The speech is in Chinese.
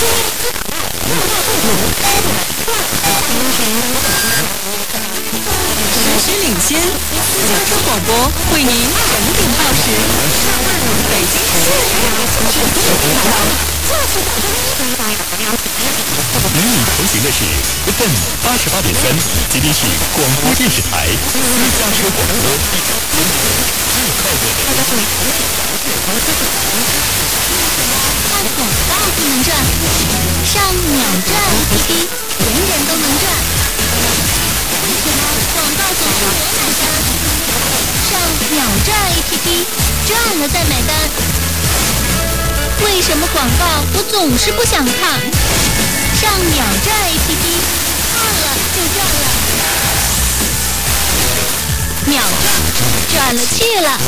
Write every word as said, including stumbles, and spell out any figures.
实时领先，私家车广播为您整点报时。北京市与你同行的是 F M 八十八点三，吉林市广播电视台私家车广播。 看广告不能赚，上秒赚 A P P， 人人都能赚。为什么广告总是我买单？上秒赚 A P P， 赚了再买单。为什么广告我总是不想看？上秒赚 A P P， 看了就赚了，秒赚，赚了气了。